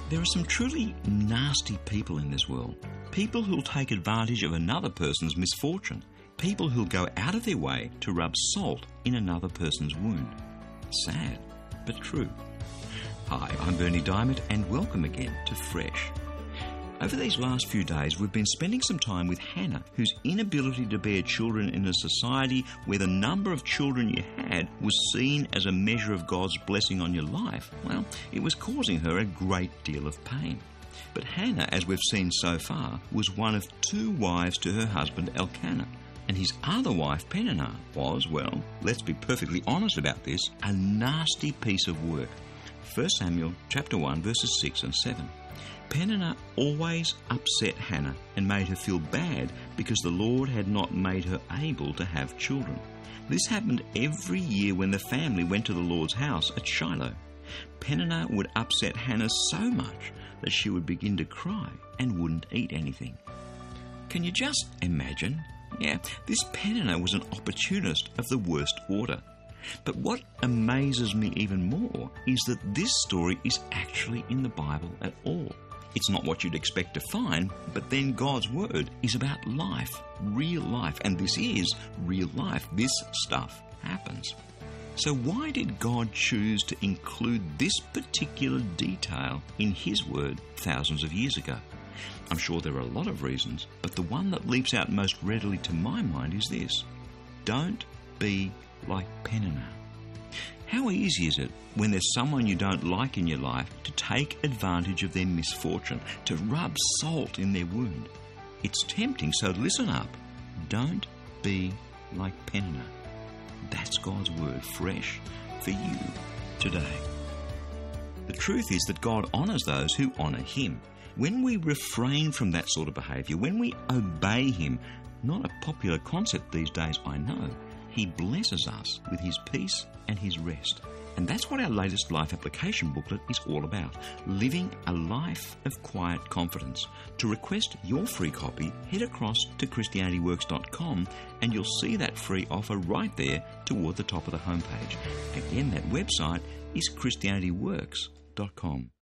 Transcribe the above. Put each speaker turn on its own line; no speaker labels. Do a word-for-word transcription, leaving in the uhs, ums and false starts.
There are some truly nasty people in this world. People who'll take advantage of another person's misfortune. People who'll go out of their way to rub salt in another person's wound. Sad, but true. Hi, I'm Bernie Diamond, and welcome again to Fresh. Over these last few days, we've been spending some time with Hannah, whose inability to bear children in a society where the number of children you had was seen as a measure of God's blessing on your life, well, it was causing her a great deal of pain. But Hannah, as we've seen so far, was one of two wives to her husband Elkanah. And his other wife, Peninnah, was, well, let's be perfectly honest about this, a nasty piece of work. First Samuel chapter one, verses six and seven. Peninnah always upset Hannah and made her feel bad because the Lord had not made her able to have children. This happened every year when the family went to the Lord's house at Shiloh. Peninnah would upset Hannah so much that she would begin to cry and wouldn't eat anything. Can you just imagine? Yeah, this Peninnah was an opportunist of the worst order. But what amazes me even more is that this story is actually in the Bible at all. It's not what you'd expect to find, but then God's Word is about life, real life, and this is real life. This stuff happens. So why did God choose to include this particular detail in His Word thousands of years ago? I'm sure there are a lot of reasons, but the one that leaps out most readily to my mind is this: don't be like Peninnah. How easy is it when there's someone you don't like in your life to take advantage of their misfortune, to rub salt in their wound? It's tempting, so listen up. Don't be like Peninnah. That's God's Word fresh for you today. The truth is that God honours those who honour Him. When we refrain from that sort of behaviour, when we obey Him, not a popular concept these days, I know, He blesses us with His peace and His rest. And that's what our latest life application booklet is all about, living a life of quiet confidence. To request your free copy, head across to Christianity Works dot com and you'll see that free offer right there toward the top of the homepage. Again, that website is Christianity Works dot com.